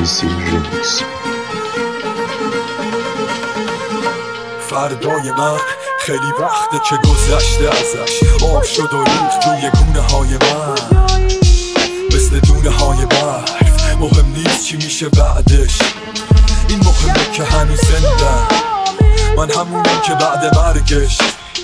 BBC Remix. فردای من خیلی وقته که گذشته ازش، آب شد و ریخت روی گونه های من مثل دونه های برف. مهم نیست چی میشه بعدش، این مهمه که هنوز زنده. من همونم که بعد مرگش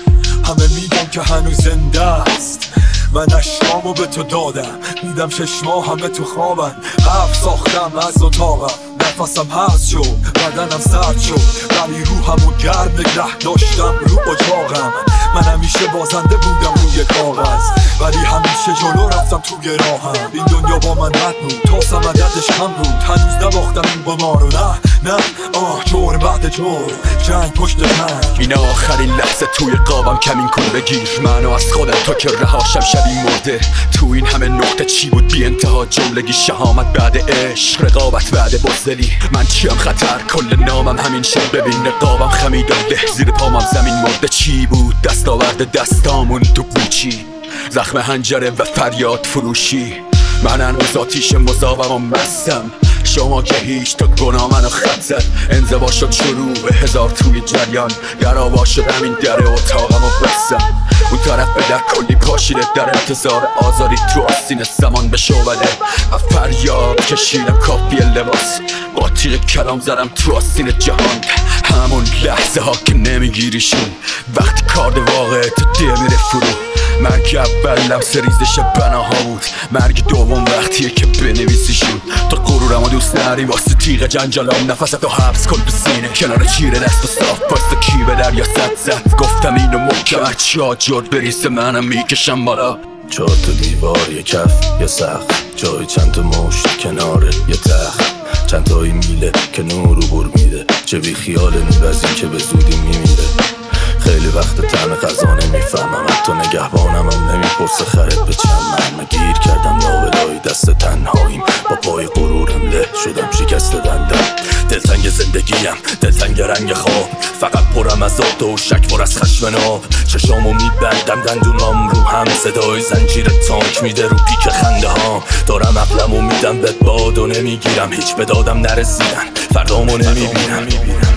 همه میگن که هنوز زنده است. من اشکامو به تو دادم، میدم 6 ماه همه تو خوابن. حرف ساختم از اتاقم، نفسم هست شد، بدنم سرد شد، ولی روحمو گرم نگه داشتم رو اجاقم. من همیشه بازنده بودم روی کاغذ، ولی همیشه جلو رفتم توی راهم. این دنیا با من بد بود، تا سمدتش کم بود. هنوز نباختم این قمارو، نه جور بعد جور، جنگ پشت جنگ. این آخرین لحظه توی قابم کمین کن بگیر منو از خودم تا که رهاشم شبیه مرده. تو این همه نقطه چی بود بی انتها جملگی، شهامت بعد عشق، رقابت بعد بزدلی. من چیم خطر، کل نامم همین شد. ببین نقابم خمیدنده، زیر پامم زمین مرده. چی بود دستاورد دستامون تو بوچی، زخم هنجره و فریاد فروشی. من هنوز آتیش مذابم و مستم، شما که هیچ تا گناه منو خط زد. انزوا شد شروع 1000 توی جریان، در آوا شدم این در اتاقم و بستم. اون طرف به در کلی پاشیده، در انتظار آزادی تو آستین زمان به شعبده. و فریاد کشیدم کافی لباس، با تیغ کلام زدم تو آستین جهان. همون لحظه ها که نمیگیریشون، وقتی کارد واقع تو دل میره فرو. مرگ اول لمس ریزش بناها بود، مرگ دوم وقتیه که بنویسیشون. تا غرورمو دوست نری واسه تیغ جنجالام، نفستو حبس کن تو سینه، کنار چیره دست و صاف واسه کی به دریا زد. گفتم اینو محکم، هرچی آجر بریزه منم میکشم بالا. 4 تا دیوار، یه کف، یه سقف، جای چند تا مشت کنار یه تخت، چند تایی میله که نور رو بر میده. چه بی خیال نور از این که به زودی میمیره. خیلی وقت طعم غذا نمیفهمم، حتی نگهبانم هم نمیپرسه خرید به چند. من گیر کردم لابلای دست تنهاییم، با پای غرورم له شدم شکست دندم. دلتنگ زندگیم، دلتنگ رنگ خواب، فقط پرم از آب و شک پر از خشم ناب. چشامو میبندم دندونام رو هم، صدای زنجیر تانک میده رو پیک خنده هام. دارم عقلمو میدم به باد و نمیگیرم، هیچ به دادم نرسیدن، فردامو نمیبینم.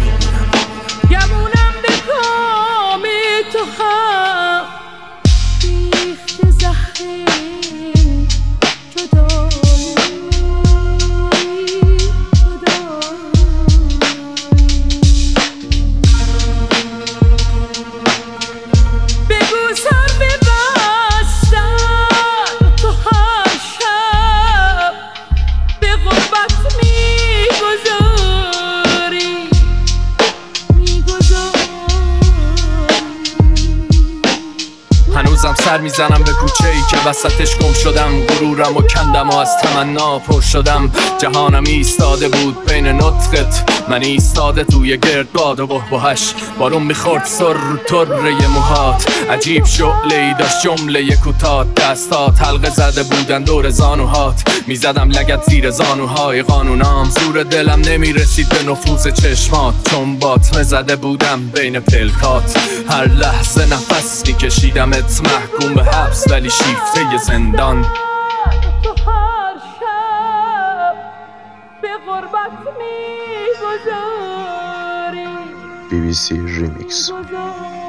گمونم به کام تو هم ریخت زهر جدایی. بگو سر ببستن تو هر شب، به غربت میگذاری. هنوزم سر میزنم به کوچه ای که وسطش گم شدم. غرورم و کندم و از تمنا پر شدم. جهانم ایستاده بود بین نطقت، من ایستاده توی گردباد و بحبحش. بارون میخورد سر رو طره موهات، عجیب شعله ای داشت جمله کوتاه. دستات حلقه زده بودن دور زانوهات، میزدم لگد زیر زانوهای قانونام. زور دلم نمیرسید به نفوذ چشمات، چون باطمه زده بودم بین پلکات. هر لحظه نفس میکشیدمت محکوم به حبس، ولی شیفته زندان. تو هر شب به غربت میگذاری. BBC Remix.